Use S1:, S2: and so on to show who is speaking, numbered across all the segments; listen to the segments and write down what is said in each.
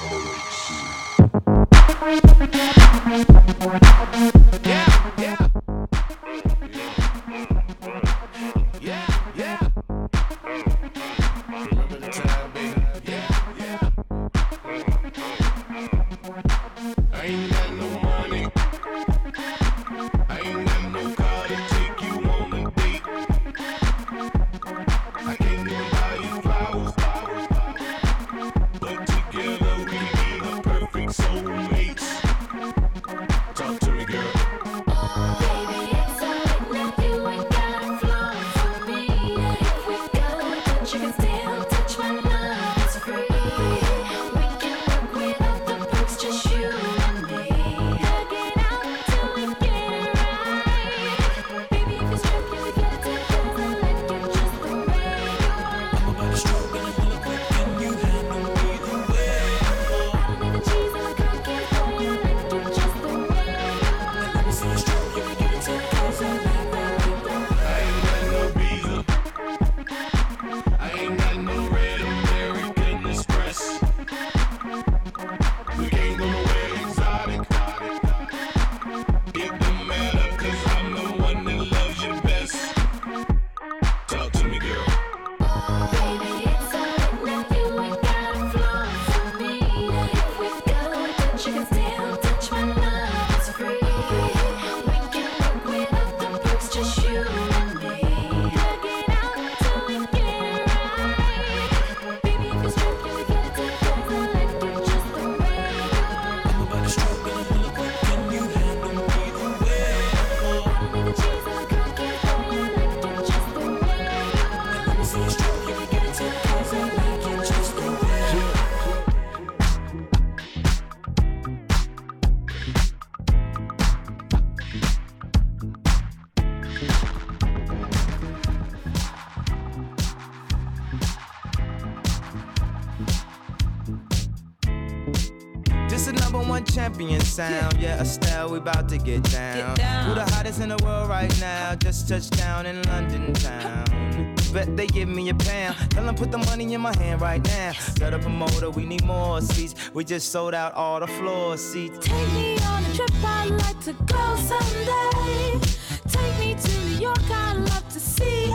S1: Champion sound, yeah, Estelle, we about to get down. Who the hottest in the world right now? Just touched down in London town. Bet they give me a pound. Tell them put the money in my hand right now. Set up a motor, we need more seats. We just sold out all the floor seats.
S2: Take me on a trip, I'd like to go someday. Take me to New York, I'd love to see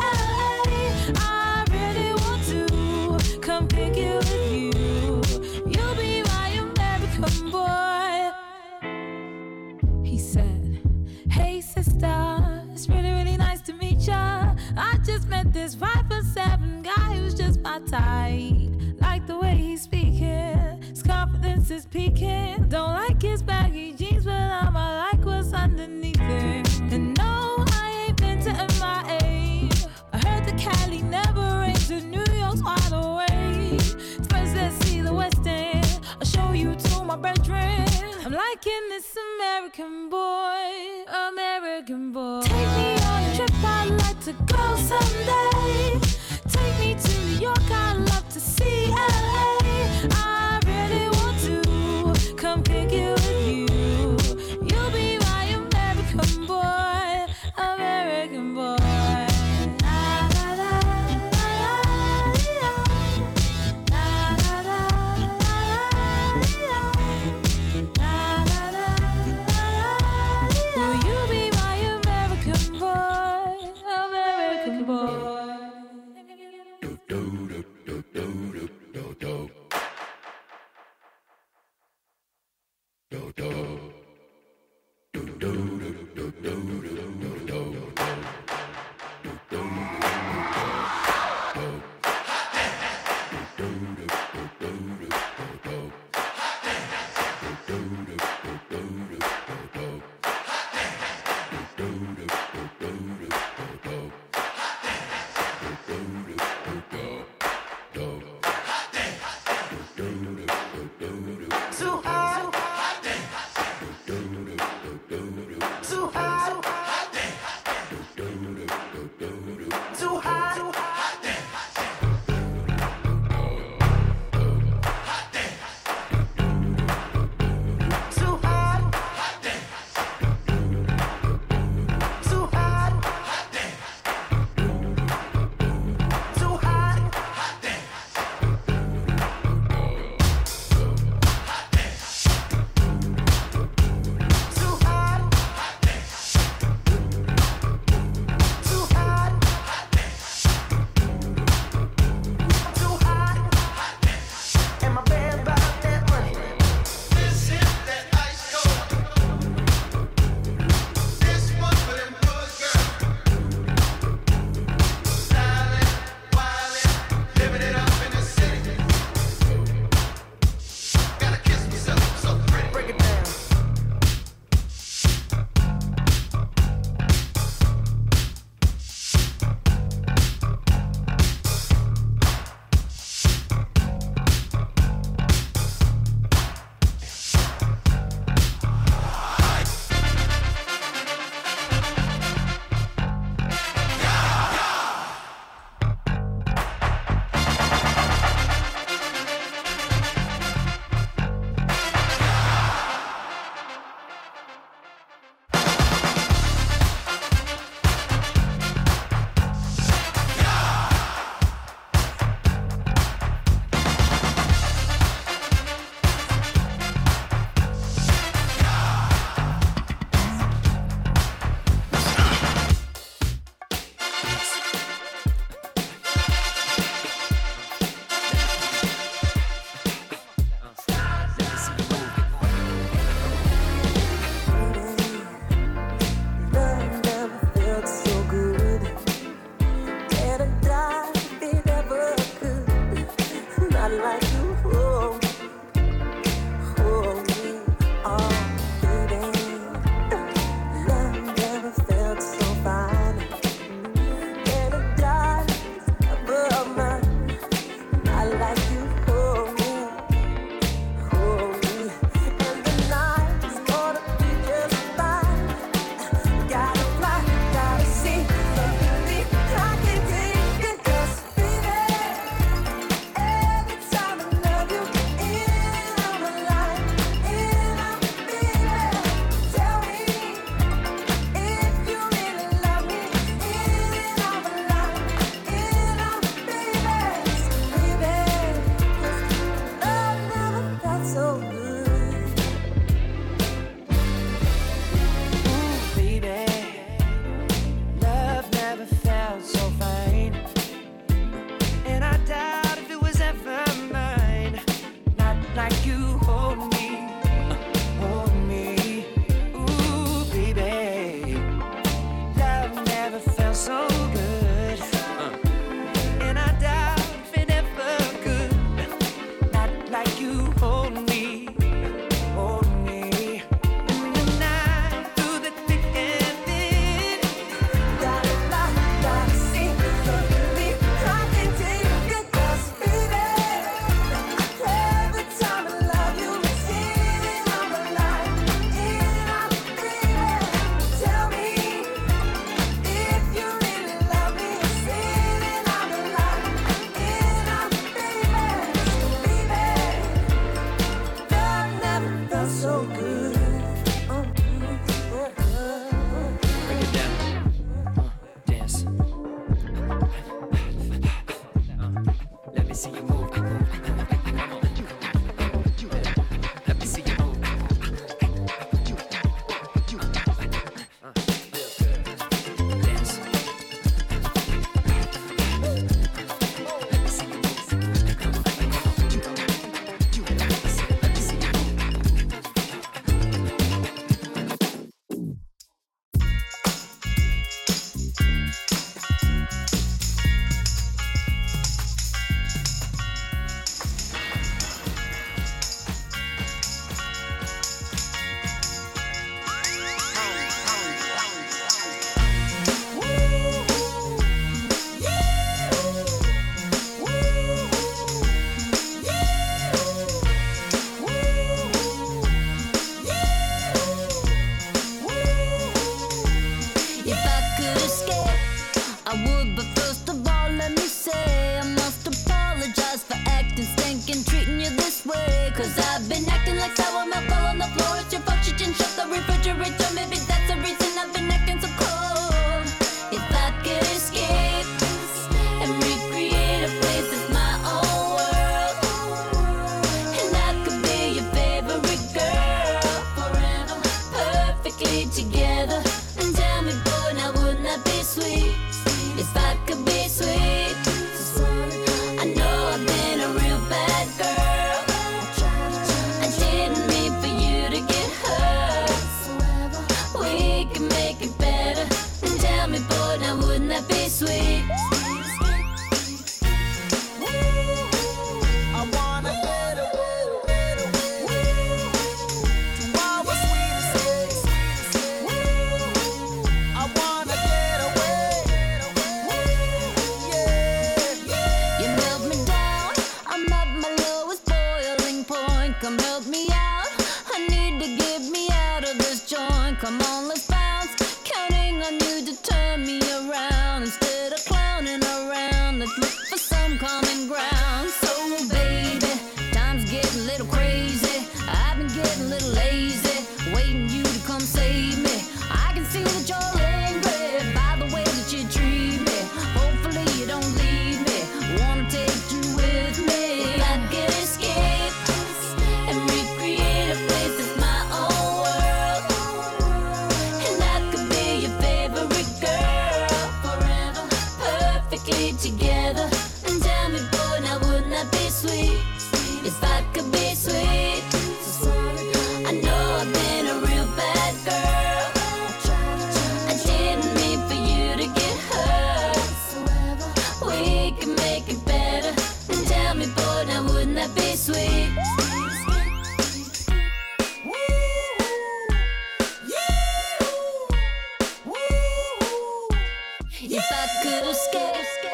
S2: LA. I really want to come pick you with you. You'll be my American boy. Hey sister, it's really, really nice to meet ya. I just met this 5'7" guy who's just my type. Like the way he's speaking, his confidence is peaking. Don't like his baggy jeans, but I'ma like what's underneath it. And no, I ain't been to MIA. I heard the Cali never rains and New York's wide awake. First let's see the West End, I'll show you to my bedroom. I'm liking this American boy, American boy. Take me on a trip, I'd like to go someday. Take me to New York, I'd love to see LA. I really want to come pick you with you. You'll be my American boy, American boy. perfectly together. And tell me, boy, now wouldn't that be sweet? If I could be sweet. I know I've been a real bad girl. I didn't mean for you to get hurt. We can make it better. And tell me, boy, now wouldn't that be sweet? Come on, let's bounce. Counting on you to turn me around. Instead of clowning around, let's look for some common ground. So, baby, time's getting a little crazy. I've been getting a little lazy, waiting you to come save me. I can see that you're angry by the way that you treat me. Hopefully you don't leave me. Wanna take you with me. If I could escape and recreate a place that's my own world, and I could be your favorite girl forever, perfectly together. And tell me, boy, now wouldn't that be sweet? If I could be sweet. I know I've been a real bad girl. I didn't mean for you to get hurt. We can make it better. And tell me, boy, now wouldn't that be sweet? If I could escape.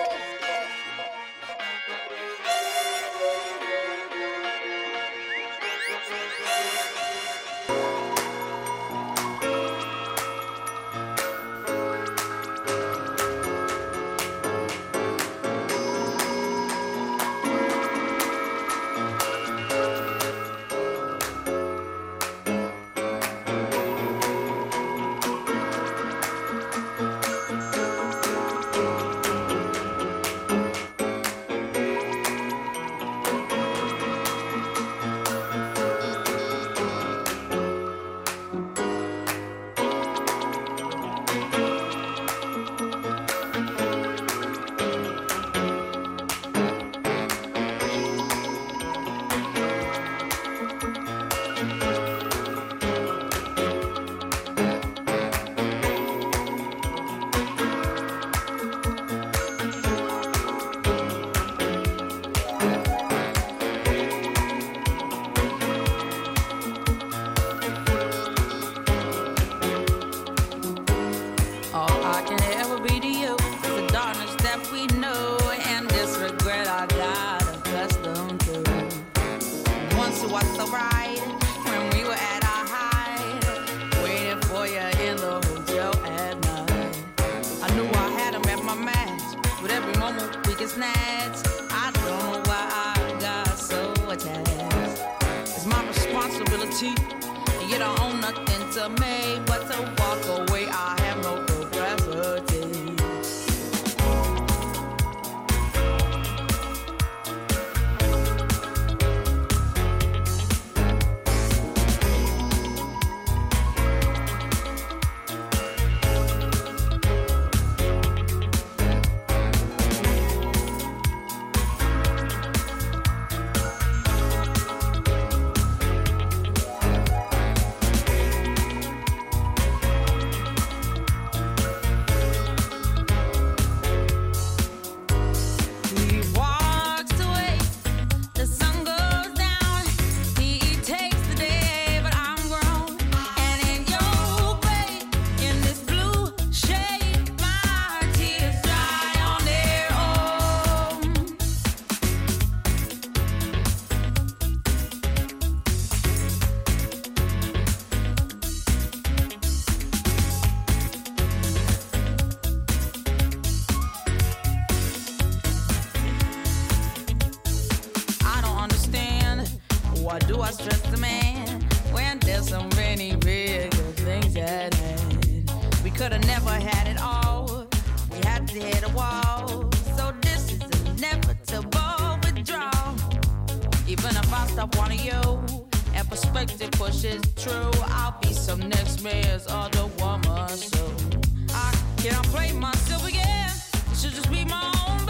S3: You don't own nothing to me but to walk away. I have no capacity.
S4: Why do I stress the man when there's so many bigger things at hand? We could have never had it all. We had to hit a wall. So this is inevitable withdrawal. Even if I stop wanting you,
S3: that perspective pushes true. I'll be some next man's other woman, so I cannot play myself again. It should just be my own